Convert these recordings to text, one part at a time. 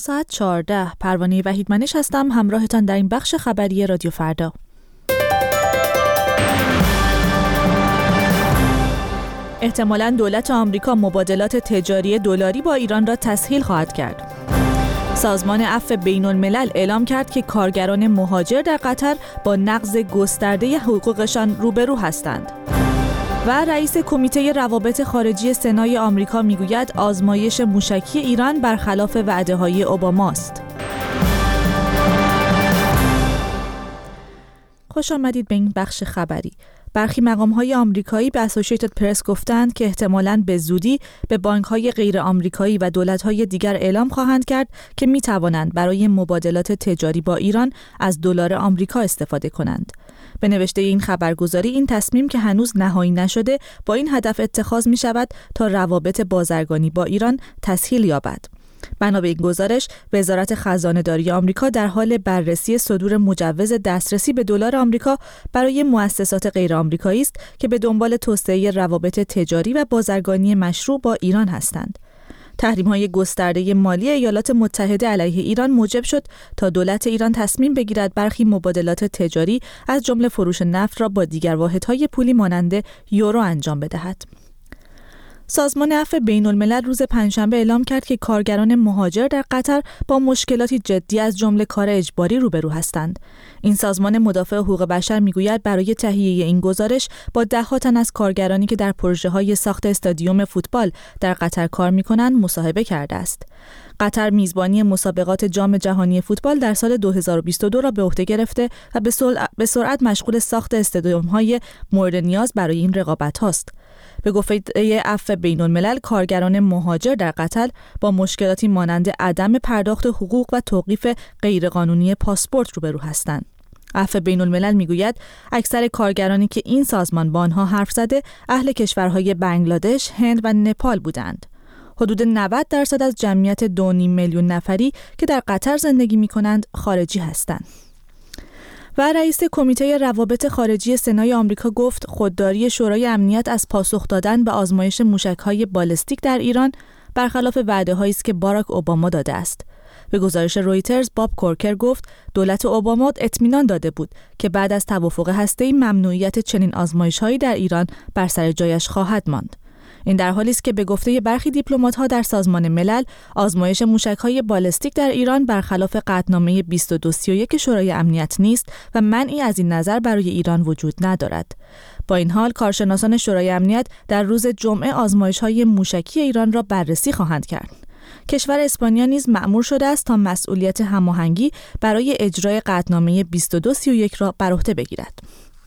ساعت 14. پروانه وحیدمنش هستم، همراهتان در این بخش خبری رادیو فردا. احتمالاً دولت آمریکا مبادلات تجاری دلاری با ایران را تسهیل خواهد کرد. سازمان عفو بین‌الملل اعلام کرد که کارگران مهاجر در قطر با نقض گسترده حقوقشان روبرو هستند. و رئیس کمیته روابط خارجی سنای آمریکا میگوید آزمایش موشکی ایران برخلاف وعده‌های اوباماست. خوش آمدید به این بخش خبری. برخی مقام‌های آمریکایی به اسوسییتد پرس گفتند که احتمالاً به زودی به بانک‌های غیر آمریکایی و دولت‌های دیگر اعلام خواهند کرد که می‌توانند برای مبادلات تجاری با ایران از دلار آمریکا استفاده کنند. به نوشته این خبرگزاری این تصمیم که هنوز نهایی نشده با این هدف اتخاذ می‌شود تا روابط بازرگانی با ایران تسهیل یابد. بنا به این گزارش، وزارت خزانه‌داری آمریکا در حال بررسی صدور مجوز دسترسی به دلار آمریکا برای مؤسسات غیر آمریکایی است که به دنبال توسعه روابط تجاری و بازرگانی مشروع با ایران هستند. تحریم‌های گسترده مالی ایالات متحده علیه ایران موجب شد تا دولت ایران تصمیم بگیرد برخی مبادلات تجاری از جمله فروش نفت را با دیگر واحدهای پولی مانند یورو انجام بدهد. سازمان عفو بین‌الملل روز پنجشنبه اعلام کرد که کارگران مهاجر در قطر با مشکلاتی جدی از جمله کار اجباری روبرو هستند. این سازمان مدافع حقوق بشر میگوید برای تهیه این گزارش با ده‌ها تن از کارگرانی که در پروژه‌های ساخت استادیوم فوتبال در قطر کار می‌کنند مصاحبه کرده است. قطر میزبانی مسابقات جام جهانی فوتبال در سال 2022 را به عهده گرفته و به سرعت مشغول ساخت استادیوم‌های مورد نیاز برای این رقابت هاست. به گفته عفو بین‌الملل، کارگران مهاجر در قطر با مشکلاتی مانند عدم پرداخت حقوق و توقیف غیرقانونی پاسپورت روبرو هستند. عفو بین‌الملل میگوید اکثر کارگرانی که این سازمان با آنها حرف زده اهل کشورهای بنگلادش، هند و نپال بودند. حدود 90% از جمعیت 2.5 میلیون نفری که در قطر زندگی می‌کنند خارجی هستند. و رئیس کمیته روابط خارجی سنای آمریکا گفت خودداری شورای امنیت از پاسخ دادن به آزمایش موشک‌های بالستیک در ایران برخلاف وعده‌هایی است که باراک اوباما داده است. به گزارش رویترز، باب کورکر گفت دولت اوباما اطمینان داده بود که بعد از توافق هسته‌ای ممنوعیت چنین آزمایش‌هایی در ایران بر سر جایش خواهد ماند. این در حالی است که به گفته برخی دیپلمات‌ها در سازمان ملل آزمایش موشک‌های بالستیک در ایران برخلاف قطعنامه 2231 شورای امنیت نیست و منعی از این نظر برای ایران وجود ندارد. با این حال کارشناسان شورای امنیت در روز جمعه آزمایش‌های موشکی ایران را بررسی خواهند کرد. کشور اسپانیا نیز مأمور شده است تا مسئولیت هماهنگی برای اجرای قطعنامه 2231 را بر عهده بگیرد.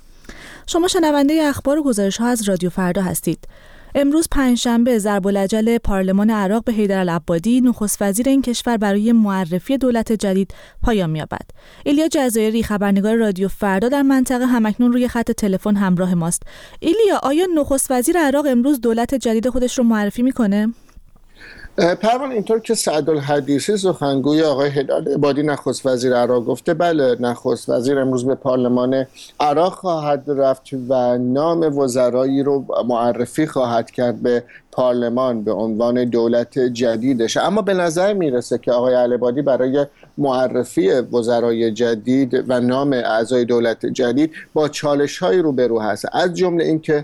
شما شنونده اخبار و گزارش‌ها از رادیو فردا هستید. امروز پنجشنبه ضرب‌الاجل پارلمان عراق به حیدرالعبادی نخست وزیر این کشور برای معرفی دولت جدید پایان می‌یابد. ایلیا جزایری خبرنگار رادیو فردا در منطقه همکنون روی خط تلفن همراه ماست. ایلیا، آیا نخست وزیر عراق امروز دولت جدید خودش رو معرفی می‌کنه؟ پروانه، اینطور که سعدالحدیثی سخنگوی آقای حیدرالعبادی نخست وزیر عراق گفته، بله، نخست وزیر امروز به پارلمان عراق خواهد رفت و نام وزرایی رو معرفی خواهد کرد به پارلمان به عنوان دولت جدیدش. اما به نظر میرسه که آقای العبادی برای معرفی وزرای جدید و نام اعضای دولت جدید با چالش‌های روبرو هست، از جمله اینکه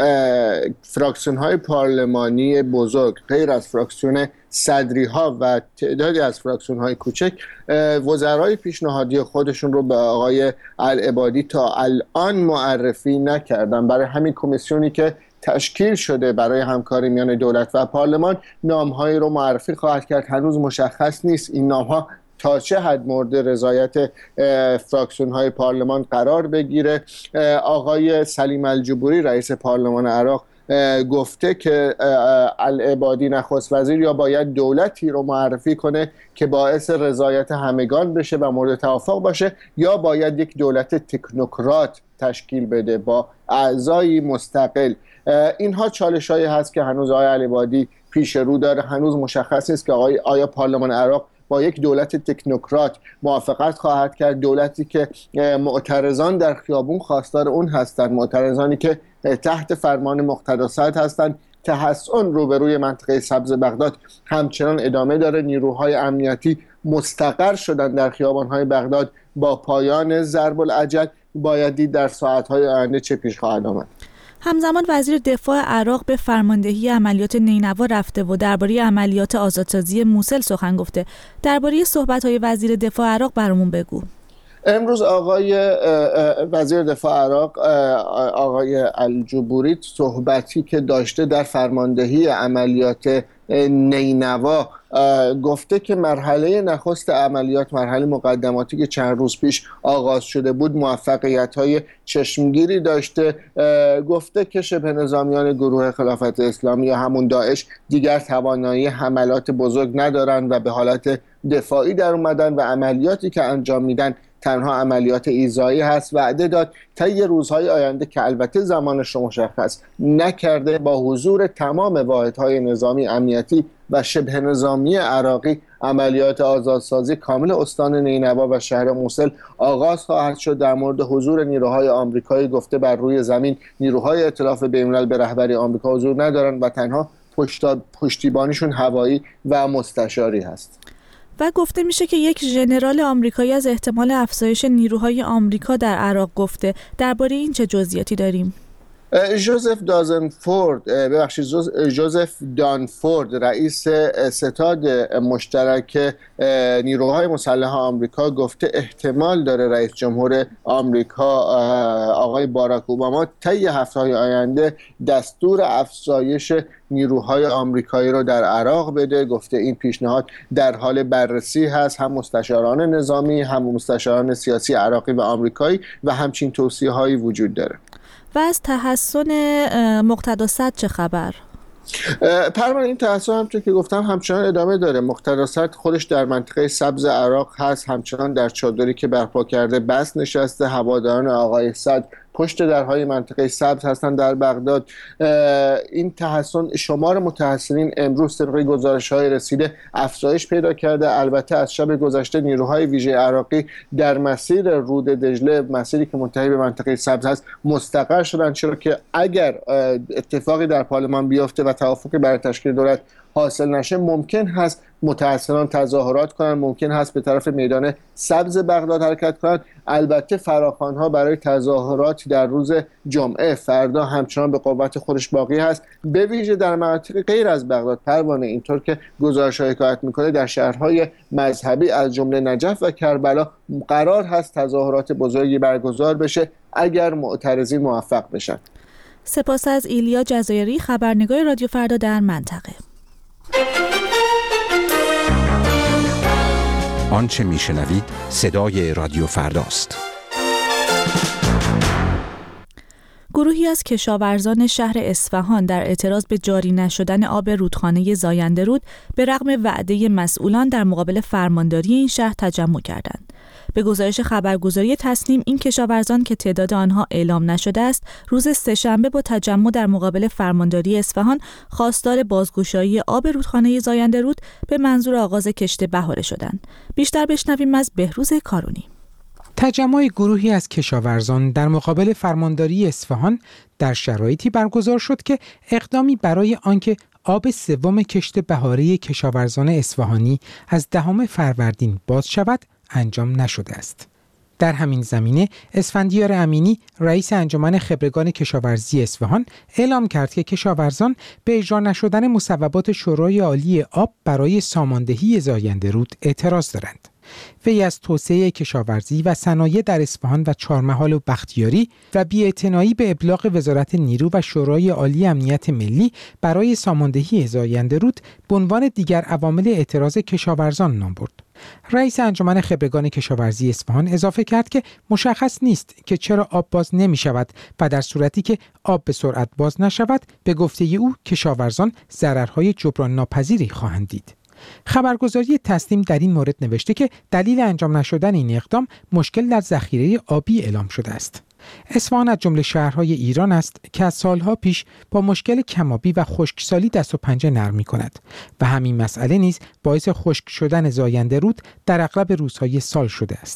فراکسیون‌های پارلمانی بزرگ غیر از فراکسیون صدری‌ها و تعدادی از فراکسیون‌های کوچک وزرای پیشنهادی خودشون رو به آقای العبادی تا الان معرفی نکردن. برای همین کمیسیونی که تشکیل شده برای همکاری میان دولت و پارلمان نام‌هایی رو معرفی خواهد کرد. هنوز مشخص نیست این نام‌ها تا چه حد مورد رضایت فراکسیون‌های پارلمان قرار بگیره. آقای سلیم الجبوری رئیس پارلمان عراق گفته که العبادی نخست وزیر یا باید دولتی رو معرفی کنه که باعث رضایت همگان بشه و مورد توافق باشه، یا باید یک دولت تکنوکرات تشکیل بده با اعضایی مستقل. اینها چالش‌هایی هست که هنوز آقای العبادی پیش رو داره. هنوز مشخص نیست که آیا پارلمان عراق با یک دولت تکنوکرات موافقت خواهد کرد، دولتی که معترضان در خیابون خواستار اون هستند، معترضانی که تحت فرمان مقتدی صدر هستند تحسن روبروی منطقه سبز بغداد همچنان ادامه داره. نیروهای امنیتی مستقر شدن در خیابان‌های بغداد. با پایان ضرب العجل باید دید در ساعت‌های آینده چه پیش خواهد آمد. همزمان وزیر دفاع عراق به فرماندهی عملیات نینوا رفته و درباره عملیات آزادسازی موصل سخن گفته. درباره صحبت‌های وزیر دفاع عراق برامون بگو. امروز آقای وزیر دفاع عراق آقای الجبوری صحبتی که داشته در فرماندهی عملیات نینوا گفته که مرحله نخست عملیات، مرحله مقدماتی که چند روز پیش آغاز شده بود، موفقیت‌های چشمگیری داشته. گفته که شبه نظامیان گروه خلافت اسلامی یا همون داعش دیگر توانایی حملات بزرگ ندارن و به حالت دفاعی در اومدن و عملیاتی که انجام میدن تنها عملیات ایذایی هست. وعده داد طی روزهای آینده که البته زمانش رو مشخص نکرده با حضور تمام واحدهای نظامی امنیتی و شبه نظامی عراقی عملیات آزادسازی کامل استان نینوا و شهر موصل آغاز خواهد شد. در مورد حضور نیروهای آمریکایی گفته بر روی زمین نیروهای ائتلاف بین‌الملل به رهبری آمریکا حضور ندارند و تنها پشتیبانیشون هوایی و مستشاری هست. و گفته میشه که یک ژنرال آمریکایی از احتمال افزایش نیروهای آمریکا در عراق گفته. درباره این چه جزئیاتی داریم؟ جوزف دانفورد رئیس ستاد مشترک نیروهای مسلح آمریکا گفته احتمال داره رئیس جمهور آمریکا آقای باراک اوباما طی هفته‌های آینده دستور افزایش نیروهای آمریکایی رو در عراق بده. گفته این پیشنهاد در حال بررسی هست، هم مستشاران نظامی هم مستشاران سیاسی عراقی و آمریکایی و همچین توصیه‌هایی وجود داره. و از تحسن مقتدا صدر چه خبر؟ پروانه این تحسن همچون که گفتم همچنان ادامه داره. مقتدا صدر خودش در منطقه سبز عراق هست، همچنان در چادری که برپا کرده بس نشسته. هواداران آقای صدر پشت درهای منطقه سبز هستند در بغداد. این تحسن، شمار متحسنین امروز طبق گزارش‌های رسیده افزایش پیدا کرده. البته از شب گذشته نیروهای ویژه عراقی در مسیر رود دجله، مسیری که منتهی به منطقه سبز هست، مستقر شدند، چرا که اگر اتفاقی در پارلمان بیفته و توافقی برای تشکیل دولت حاصل نشه ممکن هست متحسنان تظاهرات کنند، ممکن هست به طرف میدان سبز بغداد حرکت کنند. البته فراخوان‌ها برای تظاهرات در روز جمعه فردا همچنان به قوت خودش باقی هست، به ویژه در مناطق غیر از بغداد. پروانه اینطور که گزارش‌ها حکایت می‌کنه در شهرهای مذهبی از جمله نجف و کربلا قرار هست تظاهرات بزرگی برگزار بشه اگر معترضین موفق بشن. سپاس از ایلیا جزایری، خبرنگار رادیو فردا در منطقه. آنچه میشنوید صدای رادیو فرداست. گروهی از کشاورزان شهر اصفهان در اعتراض به جاری نشدن آب رودخانه زاینده رود به رغم وعده مسئولان در مقابل فرمانداری این شهر تجمع کردند. به گزارش خبرگزاری تصنیم، این کشاورزان که تعداد آنها اعلام نشده است، روز سه‌شنبه با تجمع در مقابل فرمانداری اصفهان خواستار بازگشایی آب رودخانه زاینده رود به منظور آغاز کشت بهاره شدند. بیشتر بشنویم از بهروز کارونی. تجمع گروهی از کشاورزان در مقابل فرمانداری اصفهان در شرایطی برگزار شد که اقدامی برای آنکه آب سوم کشت بهاره کشاورزان اصفهانی از 10 فروردین باز شود انجام نشده است. در همین زمینه اسفندیار امینی رئیس انجمن خبرگان کشاورزی اصفهان اعلام کرد که کشاورزان به اجرا نشدن مصوبات شورای عالی آب برای ساماندهی زاینده رود اعتراض دارند. وی از توسعه کشاورزی و صنایع در اصفهان و چهارمحال و بختیاری و بی‌اعتنایی به ابلاغ وزارت نیرو و شورای عالی امنیت ملی برای ساماندهی زاینده رود به عنوان دیگر عوامل اعتراض کشاورزان نام برد. رئیس انجمن خبرگان کشاورزی اصفهان اضافه کرد که مشخص نیست که چرا آب باز نمی شود و در صورتی که آب به سرعت باز نشود به گفته او کشاورزان ضررهای جبران ناپذیری خواهند دید. خبرگزاری تصنیم در این مورد نوشته که دلیل انجام نشدن این اقدام مشکل در ذخیره آبی اعلام شده است. اصفهان از جمله شهرهای ایران است که از سالها پیش با مشکل کم‌آبی و خشکسالی دست و پنجه نرم می‌کند و همین مسئله نیز باعث خشک شدن زاینده رود در اغلب روزهای سال شده است.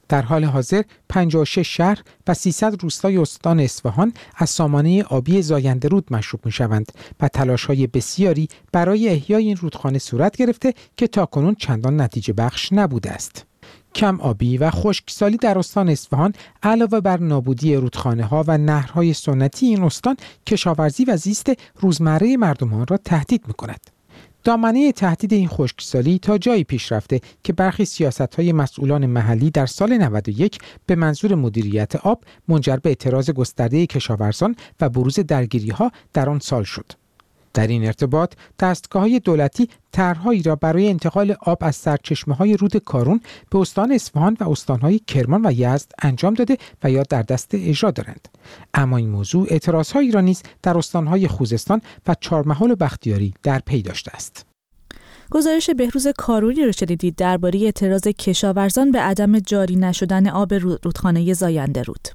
در حال حاضر 56 شهر و 300 روستای استان اصفهان از سامانه آبی زاینده رود مشروب می‌شوند و تلاش‌های بسیاری برای احیای این رودخانه صورت گرفته که تاکنون چندان نتیجه بخش نبوده است. کم آبی و خشکسالی در استان اصفهان علاوه بر نابودی رودخانه‌ها و نهرهای سنتی این استان، کشاورزی و زیست روزمره مردمان را تهدید می‌کند. دامنه تهدید این خشکسالی تا جایی پیش رفته که برخی سیاست‌های مسئولان محلی در سال 91 به منظور مدیریت آب منجر به اعتراض گسترده کشاورزان و بروز درگیری‌ها در آن سال شد. در این ارتباط دستگاه‌های دولتی طرح‌هایی را برای انتقال آب از سرچشمه‌های رود کارون به استان اصفهان و استان‌های کرمان و یزد انجام داده و یا در دست اجرا دارند. اما این موضوع اعتراض‌هایی را نیز در استان‌های خوزستان و چهارمحال و بختیاری در پی داشته است. گزارش بهروز کارونی رو شنیدید درباره اعتراض کشاورزان به عدم جاری نشدن آب رودخانه زاینده رود.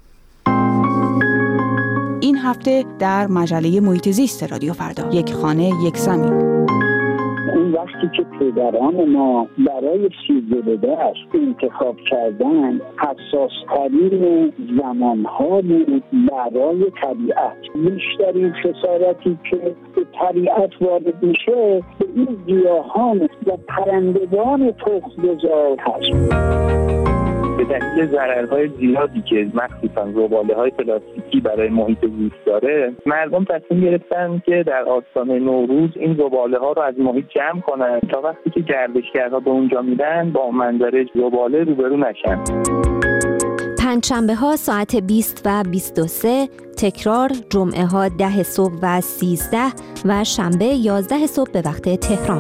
این هفته در مجله محیط زیست رادیو فردا، یک خانه یک زمین. اون وقتی که پدران ما برای سیزده‌اش انتخاب کردن حساس‌ترین زمان‌ها بود برای طبیعت. بیشترین خسارتی که به طبیعت وارد میشه به این گیاهان و پرندگان تخم‌گذار هست. به دلیل ضررهای زیادی که مخصوصا زباله‌های پلاستیکی برای محیط زیست داره، مردم تصمیم گرفتن که در آستانه نوروز این زباله‌ها رو از محیط جمع کنن تا وقتی که گردشگرها به اونجا میرن با منظره زباله روبرو نشن. پنجشنبه ها ساعت 20 و 23، تکرار جمعه ها 10 صبح و 13 و شنبه 11 صبح به وقت تهران.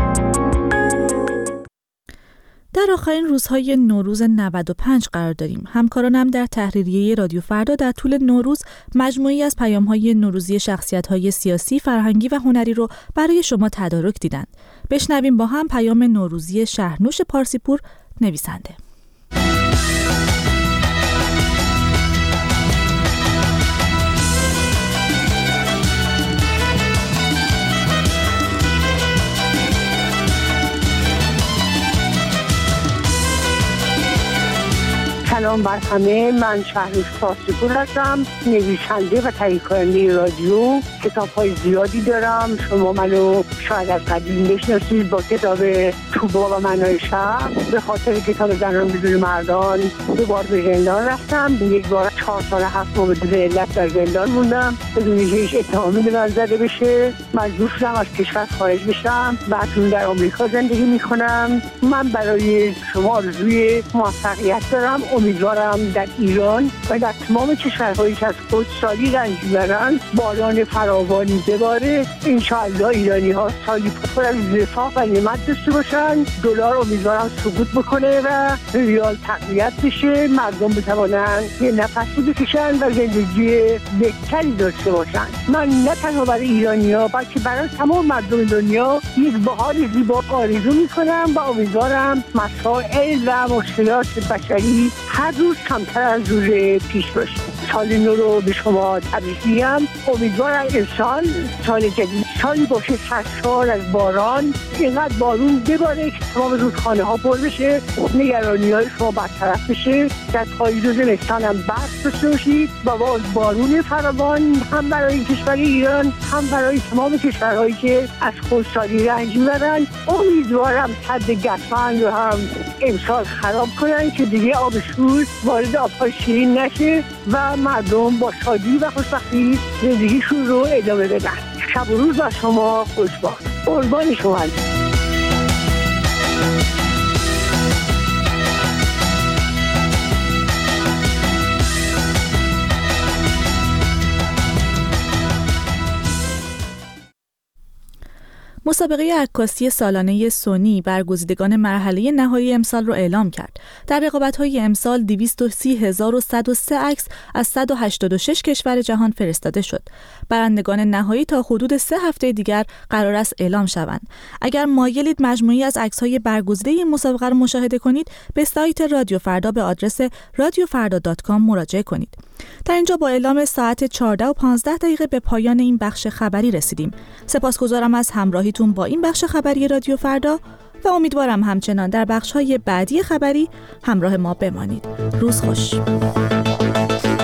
در آخرین روزهای نوروز 95 قرار داریم. همکارانم در تحریریه رادیو فردا در طول نوروز مجموعی از پیام‌های نوروزی شخصیت‌های سیاسی، فرهنگی و هنری رو برای شما تدارک دیدند. بشنویم با هم پیام نوروزی شهرنوش پارسیپور، نویسنده. سلام بر همه، من شهرنوش پارسیپور هستم، نویسنده و تهیه کننده رادیو. کتاب‌های زیادی دارم. شما منو شاید از قدیم بشناسید با کتاب توبا و معنای شهر. به خاطر کتاب زنان بدون مردان 2 بار به زندان رفتم. 1 بار 4 سال 7 ماه بدون علت در زندان موندم بدون هیچ اتهامی به من زده بشه. مجبور شدم از کشور خارج بشم و اکنون در آمریکا زندگی میکنم. من برای شما آرزوی موفقیت دارم. امیدوارم در ایران و در تمام کشورهایی که از خشکسالی رنج میبرند باران فراوانی بباره. انشاءالله ایرانی ها سالی پر از رفاه و نعمت داشته باشند. دلار امیدوارم سقوط بکنه و ریال تقویت بشه، مردم بتوانند یه نفسی بکشن و زندگی بهتری داشته باشند. من نه تنها برای ایرانی ها بلکه برای تمام مردم دنیا یک بهار زیبا آرزو میکنم و امیدوارم مسائل و مشکلات بشری هر روز کمتر از روز پیش باشه. سال نو رو به شما تبریک میگم. امیدوارم امسال سال جدید سالی باشه سرشار از باران، اینقدر بارون بباره که تمام رودخانه ها پر بشه، نگرانی های شما برطرف بشه، در پاییز و زمستان هم برف داشته باشید و با بارون فراوان هم برای کشور ایران هم برای تمام کشورهایی که از خشکسالی رنج میبرن. امیدوارم سد گسفند رو هم امسال خراب کنن که دیگه آب شور وارد آبهای شیرین نشه و مردم با شادی و خوشبختی زندگیشون رو ادامه بدن. شب و روز بر شما خوش باد. قربان شما. مسابقه عکاسی سالانه سونی برگزیدگان مرحله نهایی امسال را اعلام کرد. در رقابت‌های امسال 230,103 عکس از 186 کشور جهان فرستاده شد. برندگان نهایی تا حدود 3 هفته دیگر قرار است اعلام شوند. اگر مایلید مجموعی از عکس‌های برگزیده این مسابقه را مشاهده کنید، به سایت رادیو فردا به آدرس radiofarda.com مراجعه کنید. در اینجا با اعلام ساعت 14:15 به پایان این بخش خبری رسیدیم. سپاسگزارم از همراهیتون با این بخش خبری رادیو فردا. و امیدوارم همچنان در بخش‌های بعدی خبری همراه ما بمانید. روز خوش.